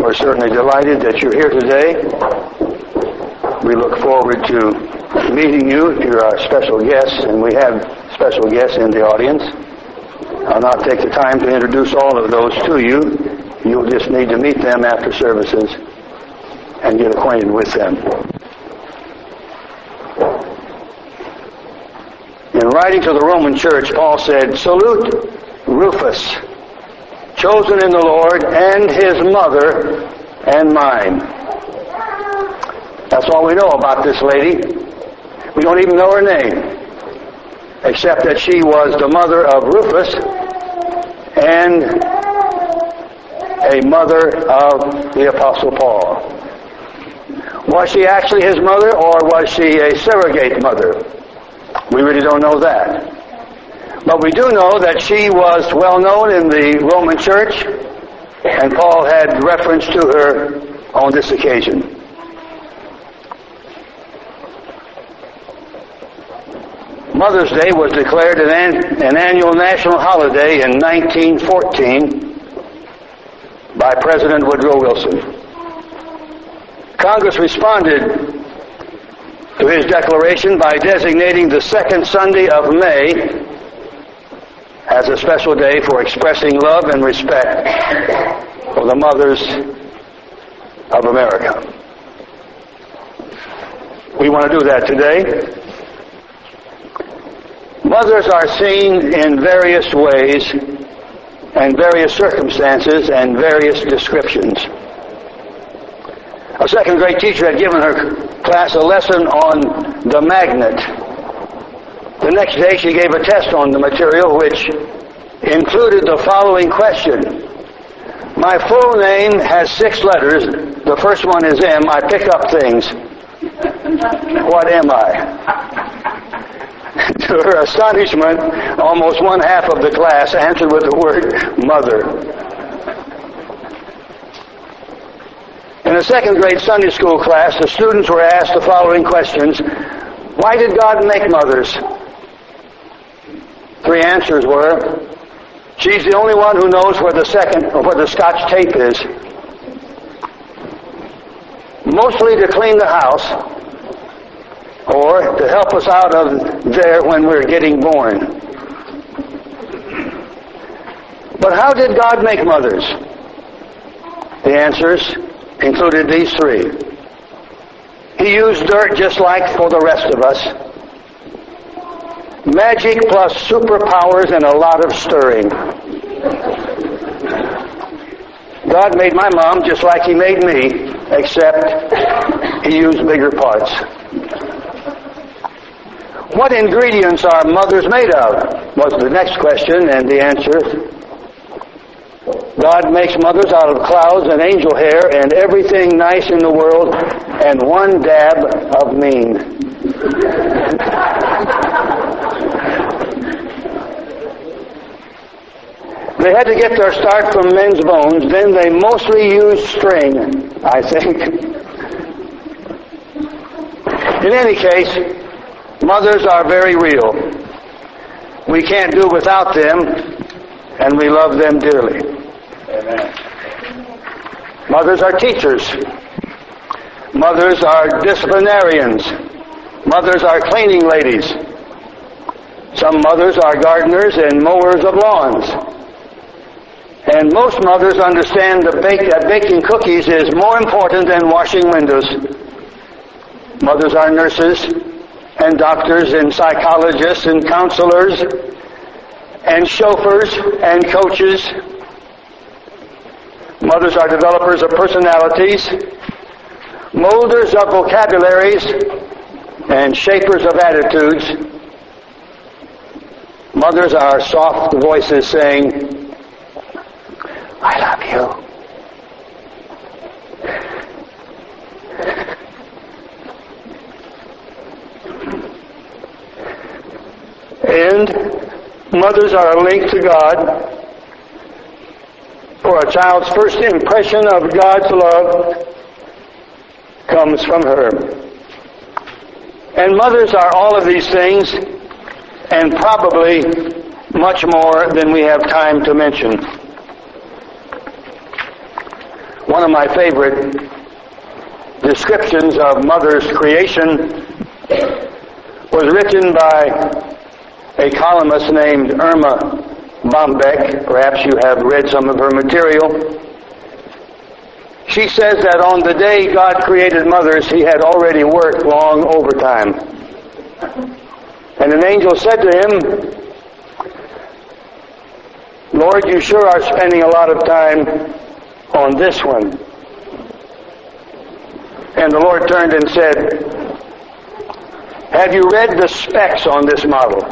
We're certainly delighted that you're here today. We look forward to meeting you if you're our special guests, and we have special guests in the audience. I'll not take the time to introduce all of those to you. You'll just need to meet them after services and get acquainted with them. In writing to the Roman Church, Paul said, "Salute Rufus, chosen in the Lord, and his mother and mine." That's all we know about this lady. We don't even know her name, except that she was the mother of Rufus and a mother of the Apostle Paul. Was she actually his mother, or was she a surrogate mother? We really don't know that. But we do know that she was well known in the Roman Church, and Paul had reference to her on this occasion. Mother's Day was declared an annual national holiday in 1914 by President Woodrow Wilson. Congress responded to his declaration by designating the second Sunday of May as a special day for expressing love and respect for the mothers of America. We want to do that today. Mothers are seen in various ways and various circumstances and various descriptions. A second grade teacher had given her class a lesson on the magnet. The next day she gave a test on the material which included the following question. My full name has 6 letters. The first one is M. I pick up things. What am I? To her astonishment, almost one half of the class answered with the word mother. In a second grade Sunday school class, the students were asked the following questions. Why did God make mothers? 3 answers were, she's the only one who knows where the Scotch tape is. Mostly to clean the house, or to help us out of there when we're getting born. But how did God make mothers? The answers included these 3. He used dirt just like for the rest of us. Magic plus superpowers and a lot of stirring. God made my mom just like He made me, except He used bigger parts. What ingredients are mothers made of? Was the next question, and the answer, God makes mothers out of clouds and angel hair and everything nice in the world and one dab of mean. They had to get their start from men's bones, then they mostly used string, I think. In any case, mothers are very real. We can't do without them, and we love them dearly. Amen. Mothers are teachers. Mothers are disciplinarians. Mothers are cleaning ladies. Some mothers are gardeners and mowers of lawns. And most mothers understand that baking cookies is more important than washing windows. Mothers are nurses and doctors and psychologists and counselors and chauffeurs and coaches. Mothers are developers of personalities, molders of vocabularies, and shapers of attitudes. Mothers are soft voices saying, I love you. And mothers are a link to God, for a child's first impression of God's love comes from her. And mothers are all of these things, and probably much more than we have time to mention. One of my favorite descriptions of Mother's creation was written by a columnist named Irma Bombeck. Perhaps you have read some of her material. She says that on the day God created mothers, He had already worked long overtime. And an angel said to Him, Lord, you sure are spending a lot of time on this one. And the Lord turned and said, have you read the specs on this model?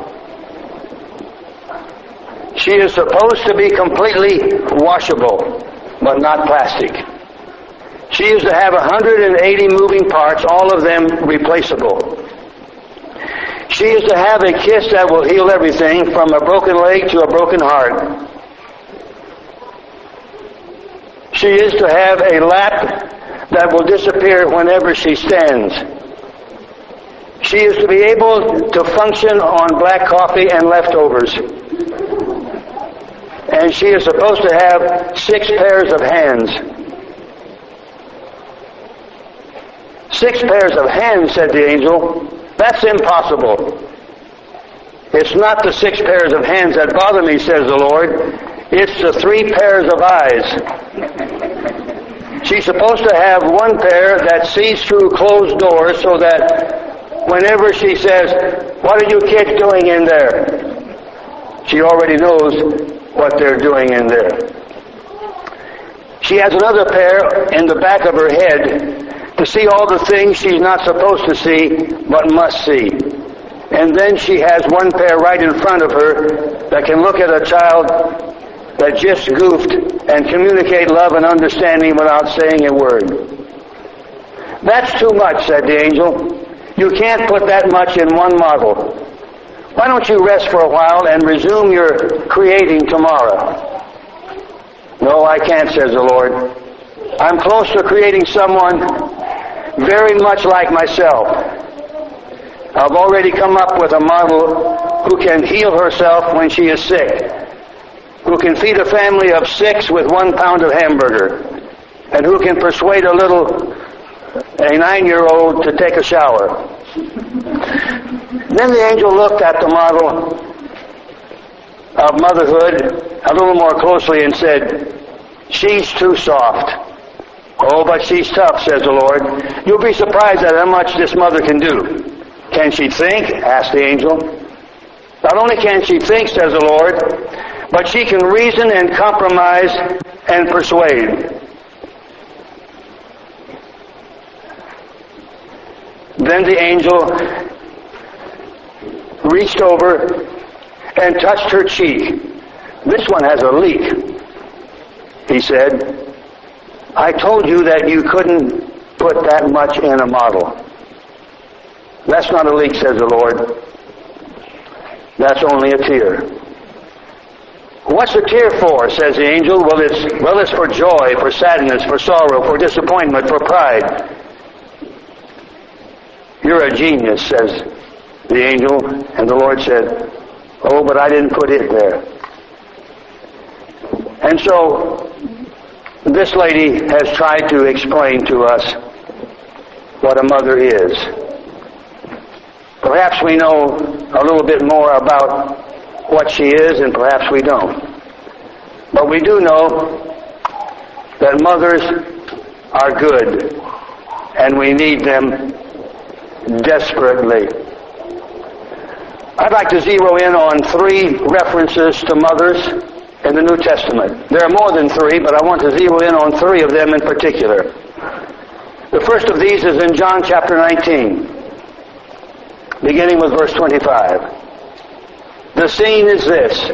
She is supposed to be completely washable, but not plastic. She is to have 180 moving parts, all of them replaceable. She is to have a kiss that will heal everything from a broken leg to a broken heart. She is to have a lap that will disappear whenever she stands. She is to be able to function on black coffee and leftovers. And she is supposed to have 6 pairs of hands. 6 pairs of hands, said the angel. That's impossible. It's not the 6 pairs of hands that bother me, says the Lord. It's the 3 pairs of eyes. She's supposed to have 1 pair that sees through closed doors so that whenever she says, what are you kids doing in there? She already knows what they're doing in there. She has another pair in the back of her head to see all the things she's not supposed to see but must see. And then she has 1 pair right in front of her that can look at a child that just goofed and communicate love and understanding without saying a word. That's too much, said the angel. You can't put that much in 1 model. Why don't you rest for a while and resume your creating tomorrow? No, I can't, says the Lord. I'm close to creating someone very much like myself. I've already come up with a model who can heal herself when she is sick, who can feed a family of 6 with 1 pound of hamburger, and who can persuade a 9-year-old to take a shower. Then the angel looked at the model of motherhood a little more closely and said, she's too soft. Oh, but she's tough, says the Lord. You'll be surprised at how much this mother can do. Can she think? Asked the angel. Not only can she think, says the Lord, but she can reason and compromise and persuade. Then the angel reached over and touched her cheek. This one has a leak, he said. I told you that you couldn't put that much in a model. That's not a leak, says the Lord. That's only a tear. What's a tear for, says the angel? Well, it's for joy, for sadness, for sorrow, for disappointment, for pride. You're a genius, says the angel. And the Lord said, oh, but I didn't put it there. And so this lady has tried to explain to us what a mother is. Perhaps we know a little bit more about what she is, and perhaps we don't. But we do know that mothers are good, and we need them desperately. I'd like to zero in on 3 references to mothers in the New Testament. There are more than 3, but I want to zero in on 3 of them in particular. The first of these is in John chapter 19, beginning with verse 25. The scene is this.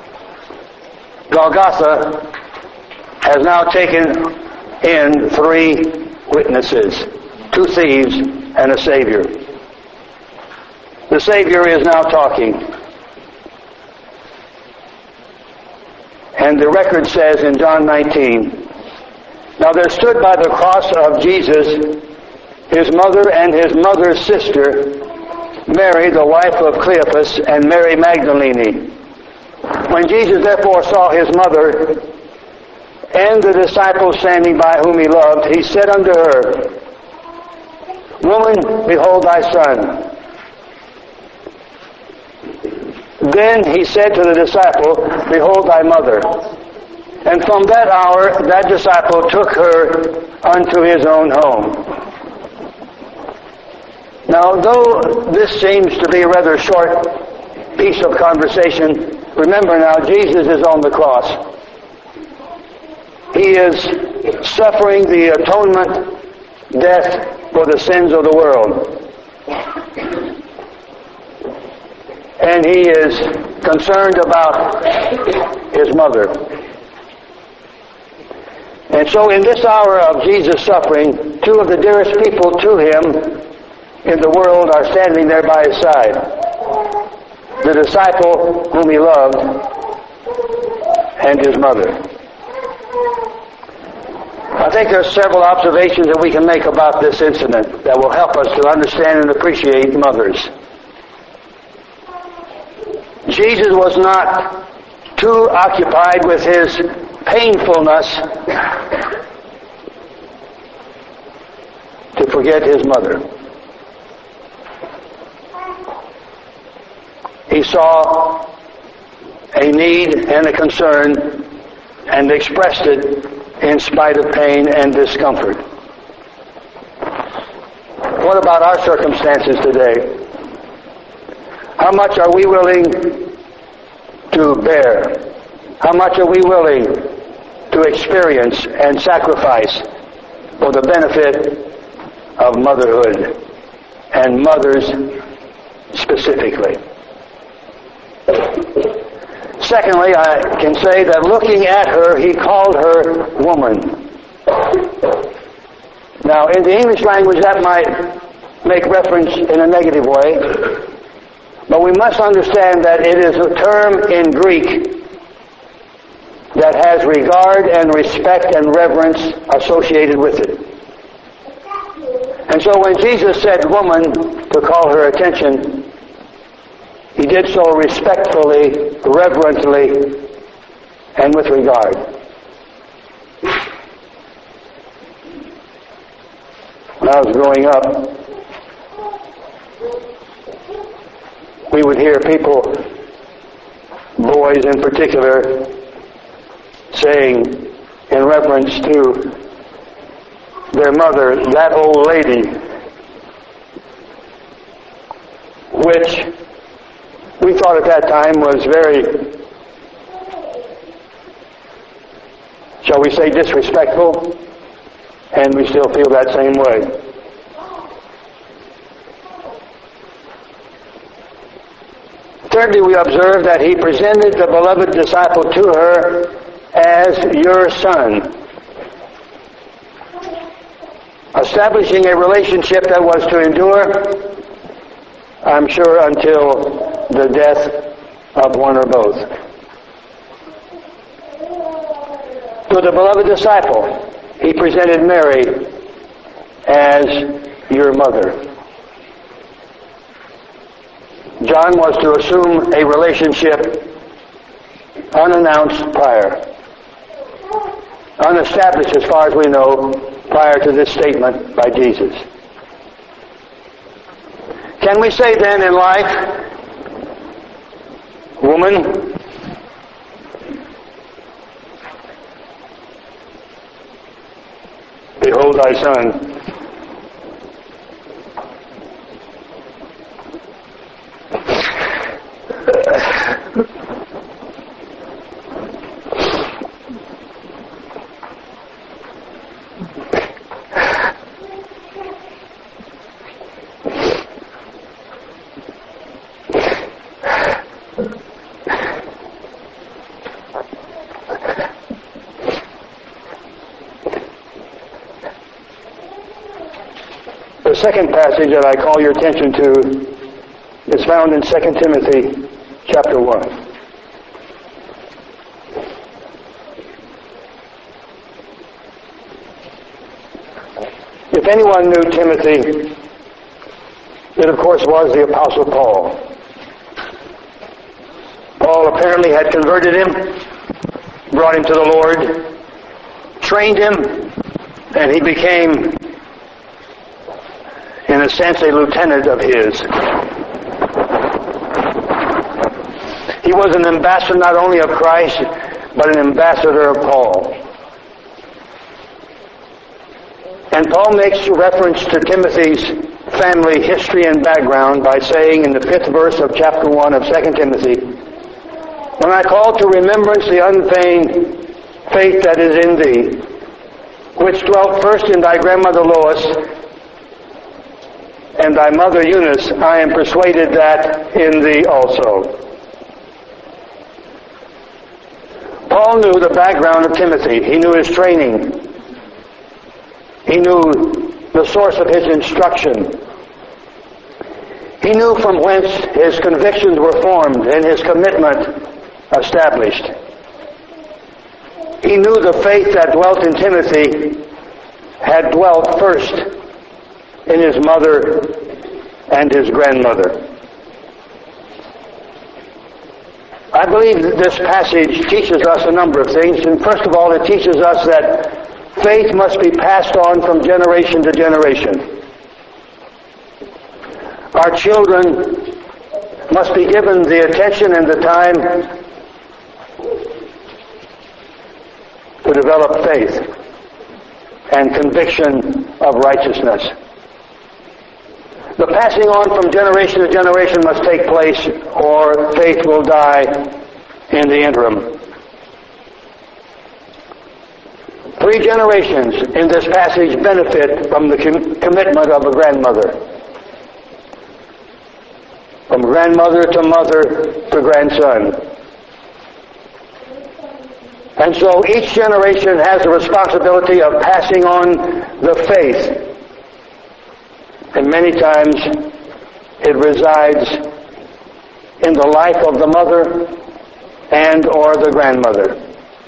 Golgotha has now taken in 3 witnesses, 2 thieves and a Savior. The Savior is now talking. And the record says in John 19, now there stood by the cross of Jesus his mother and his mother's sister, Mary, the wife of Cleophas, and Mary Magdalene. When Jesus therefore saw his mother And the disciple standing by whom he loved, he said unto her, Woman, behold thy son. Then he said to the disciple, Behold thy mother. And from that hour that disciple took her unto his own home. Now, though this seems to be a rather short piece of conversation, remember now, Jesus is on the cross. He is suffering the atonement death for the sins of the world. And he is concerned about his mother. And so in this hour of Jesus' suffering, two of the dearest people to him in the world are standing there by his side. The disciple whom he loved and his mother. I think there are several observations that we can make about this incident that will help us to understand and appreciate mothers. Jesus was not too occupied with his painfulness to forget his mother. He saw a need and a concern and expressed it in spite of pain and discomfort. What about our circumstances today? How much are we willing to bear? How much are we willing to experience and sacrifice for the benefit of motherhood and mothers specifically? Secondly, I can say that looking at her, he called her woman. Now, in the English language, that might make reference in a negative way, but we must understand that it is a term in Greek that has regard and respect and reverence associated with it. And so when Jesus said woman to call her attention, he did so respectfully, reverently, and with regard. When I was growing up, we would hear people, boys in particular, saying in reference to their mother, that old lady, which we thought at that time was very, shall we say, disrespectful, and we still feel that same way. Thirdly, we observe that he presented the beloved disciple to her as your son, establishing a relationship that was to endure, I'm sure, until the death of one or both. To the beloved disciple, he presented Mary as your mother. John was to assume a relationship unannounced prior, unestablished as far as we know prior to this statement by Jesus. Can we say then in life, woman, behold thy son. The second passage that I call your attention to is found in 2 Timothy chapter 1. If anyone knew Timothy, it of course was the Apostle Paul. Paul apparently had converted him, brought him to the Lord, trained him, and he became, in a sense, a lieutenant of his. He was an ambassador not only of Christ, but an ambassador of Paul. And Paul makes reference to Timothy's family history and background by saying in the 5th verse of chapter 1 of 2 Timothy, "When I call to remembrance the unfeigned faith that is in thee, which dwelt first in thy grandmother Lois and thy mother Eunice, I am persuaded that in thee also." Paul knew the background of Timothy. He knew his training. He knew the source of his instruction. He knew from whence his convictions were formed and his commitment established. He knew the faith that dwelt in Timothy had dwelt first in his mother and his grandmother. I believe that this passage teaches us a number of things. And first of all, it teaches us that faith must be passed on from generation to generation. Our children must be given the attention and the time to develop faith and conviction of righteousness. The passing on from generation to generation must take place, or faith will die in the interim. 3 generations in this passage benefit from the commitment of a grandmother. From grandmother to mother to grandson. And so each generation has the responsibility of passing on the faith. And many times it resides in the life of the mother and or the grandmother.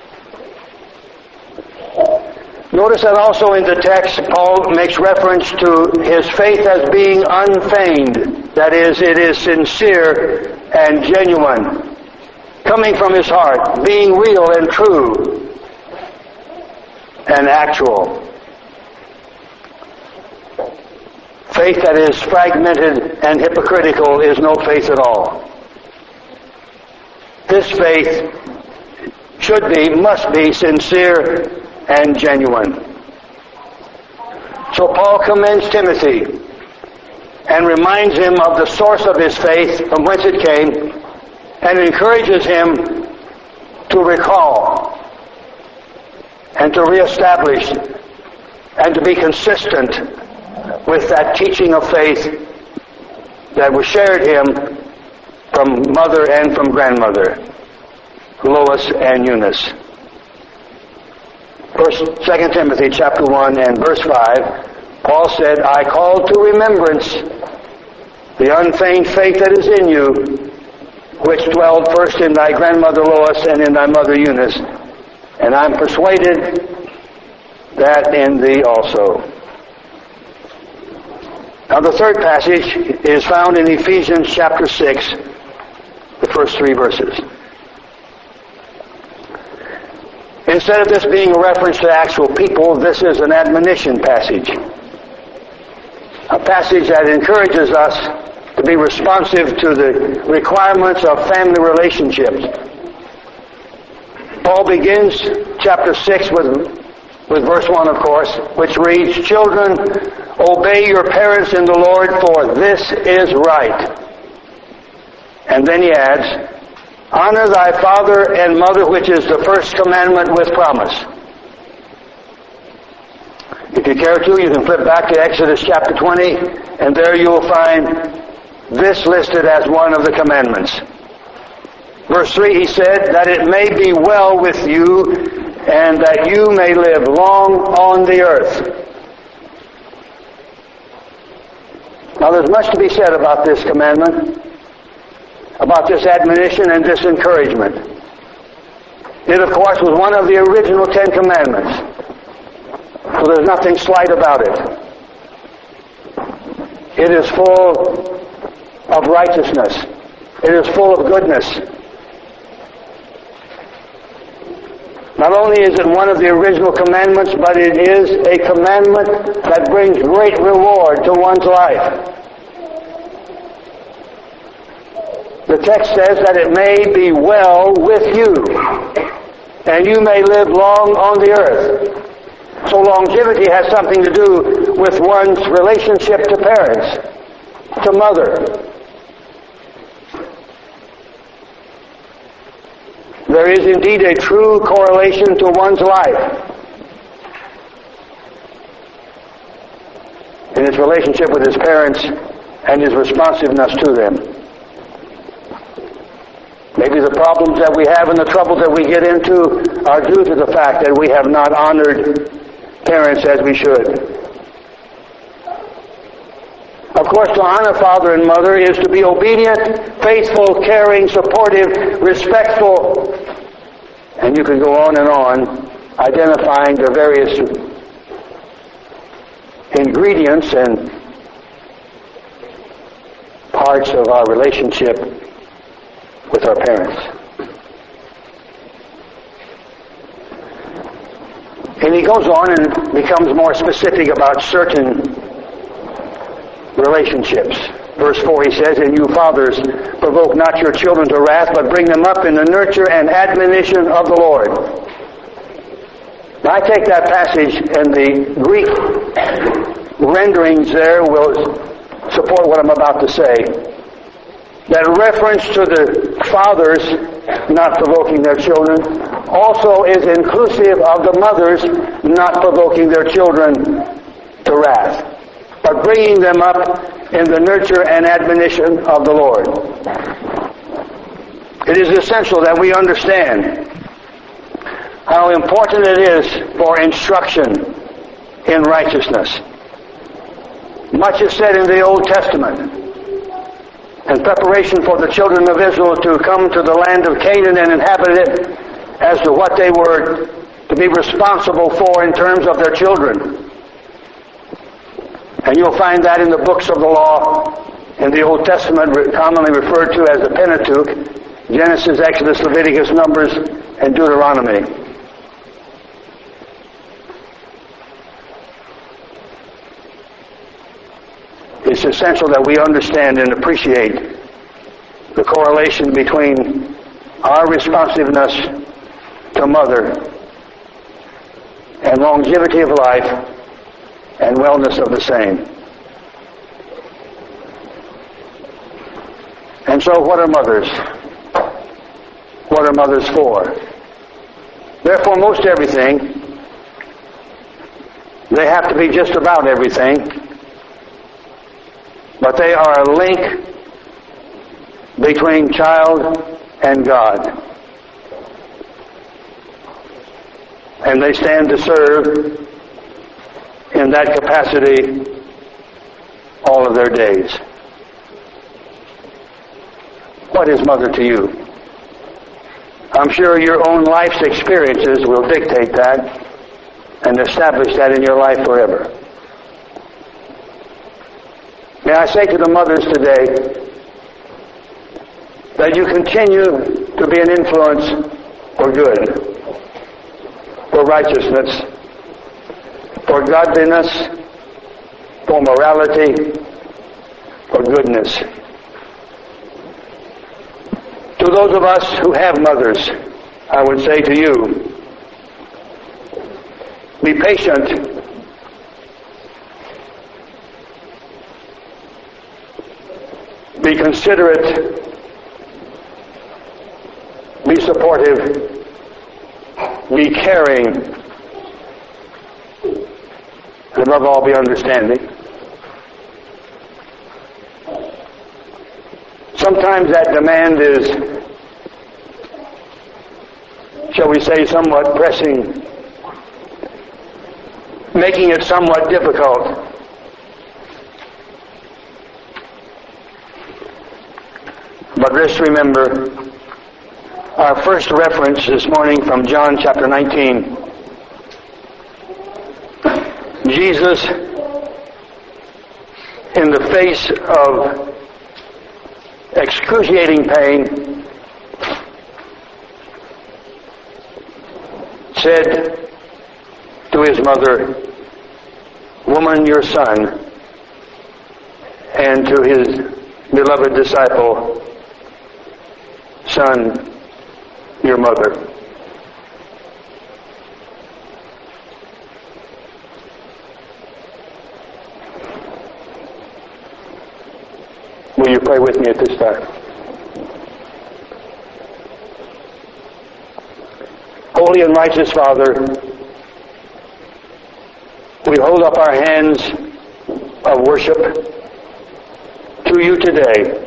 Notice that also in the text, Paul makes reference to his faith as being unfeigned. That is, it is sincere and genuine, coming from his heart, being real and true and actual. Faith that is fragmented and hypocritical is no faith at all. This faith must be sincere and genuine. So Paul commends Timothy and reminds him of the source of his faith, from whence it came, and encourages him to recall and to reestablish and to be consistent with that teaching of faith that was shared him from mother and from grandmother, Lois and Eunice. 2 Timothy chapter 1 and verse 5, Paul said, "I call to remembrance the unfeigned faith that is in you, which dwelled first in thy grandmother Lois and in thy mother Eunice, and I'm persuaded that in thee also." Now the third passage is found in Ephesians chapter 6, the first 3 verses. Instead of this being a reference to actual people, this is an admonition passage. A passage that encourages us to be responsive to the requirements of family relationships. Paul begins chapter 6 with verse 1, of course, which reads, "Children, obey your parents in the Lord, for this is right." And then he adds, "Honor thy father and mother, which is the first commandment with promise." If you care to, you can flip back to Exodus chapter 20, and there you will find this listed as one of the commandments. Verse 3, he said, "That it may be well with you, and that you may live long on the earth." Now there's much to be said about this commandment, about this admonition and this encouragement. It, of course, was one of the original 10 commandments. So there's nothing slight about it. It is full of righteousness. It is full of goodness. Not only is it one of the original commandments, but it is a commandment that brings great reward to one's life. The text says that it may be well with you, and you may live long on the earth. So longevity has something to do with one's relationship to parents, to mother. There is indeed a true correlation to one's life in his relationship with his parents and his responsiveness to them. Maybe the problems that we have and the troubles that we get into are due to the fact that we have not honored parents as we should. Of course, to honor father and mother is to be obedient, faithful, caring, supportive, respectful, and you can go on and on, identifying the various ingredients and parts of our relationship with our parents. And he goes on and becomes more specific about certain relationships. Verse 4, he says, "And you fathers, provoke not your children to wrath, but bring them up in the nurture and admonition of the Lord." Now, I take that passage, and the Greek renderings there will support what I'm about to say. That reference to the fathers not provoking their children also is inclusive of the mothers not provoking their children to wrath, but bringing them up in the nurture and admonition of the Lord. It is essential that we understand how important it is for instruction in righteousness. Much is said in the Old Testament in preparation for the children of Israel to come to the land of Canaan and inhabit it, as to what they were to be responsible for in terms of their children. And you'll find that in the books of the law in the Old Testament, commonly referred to as the Pentateuch: Genesis, Exodus, Leviticus, Numbers, and Deuteronomy. It's essential that we understand and appreciate the correlation between our responsiveness to mother and longevity of life and wellness of the same. And so what are mothers? What are mothers for? Therefore, most everything, they have to be just about everything, but they are a link between child and God. And they stand to serve in that capacity all of their days. What is mother to you? I'm sure your own life's experiences will dictate that and establish that in your life forever. May I say to the mothers today that you continue to be an influence for good, for righteousness, for godliness, for morality, for goodness. To those of us who have mothers, I would say to you, be patient. Be considerate. Be supportive. Be caring. And above all, be understanding. Sometimes that demand is, shall we say, somewhat pressing, making it somewhat difficult. But just remember our first reference this morning from John chapter 19. Jesus, in the face of excruciating pain, said to his mother, "Woman, your son," and to his beloved disciple, "Son, your mother." Will you pray with me at this time? Holy and righteous Father, we hold up our hands of worship to you today,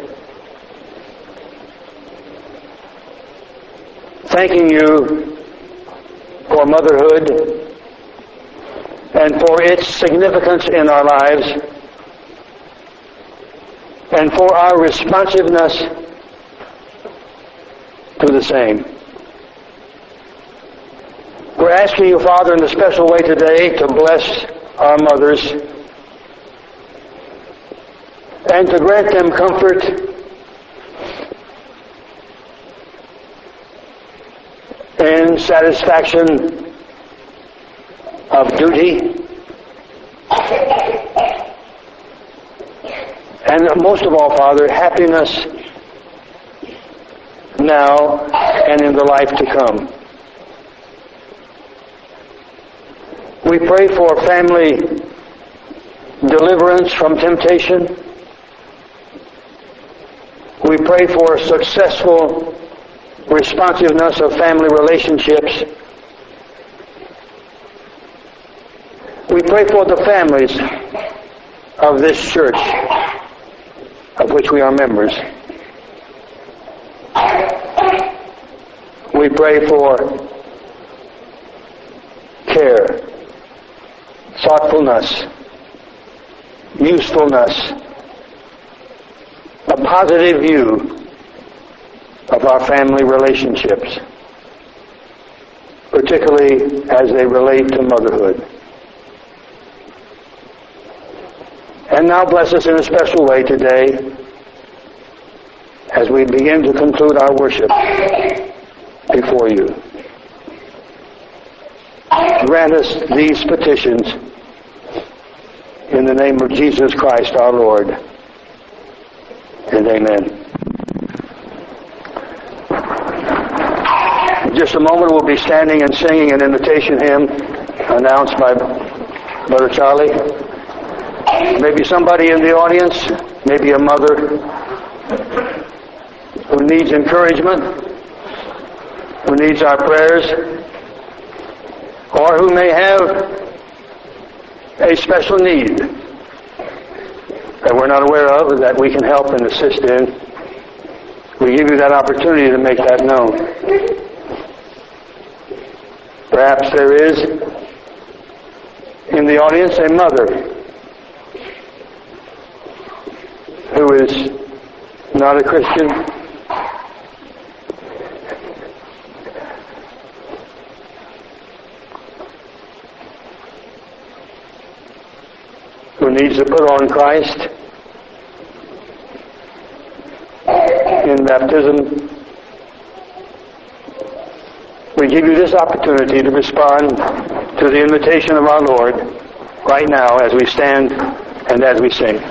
thanking you for motherhood and for its significance in our lives, and for our responsiveness to the same. We're asking you, Father, in a special way today to bless our mothers and to grant them comfort and satisfaction of duty, and most of all, Father, happiness now and in the life to come. We pray for family deliverance from temptation. We pray for successful responsiveness of family relationships. We pray for the families of this church, of which we are members. We pray for care, thoughtfulness, usefulness, a positive view of our family relationships, particularly as they relate to motherhood. And now bless us in a special way today as we begin to conclude our worship before you. Grant us these petitions in the name of Jesus Christ our Lord. And amen. In just a moment we'll be standing and singing an invitation hymn announced by Brother Charlie. Maybe somebody in the audience, maybe a mother who needs encouragement, who needs our prayers, or who may have a special need that we're not aware of, that we can help and assist in. We give you that opportunity to make that known. Perhaps there is in the audience a mother who is not a Christian, who needs to put on Christ in baptism. We give you this opportunity to respond to the invitation of our Lord right now as we stand and as we sing.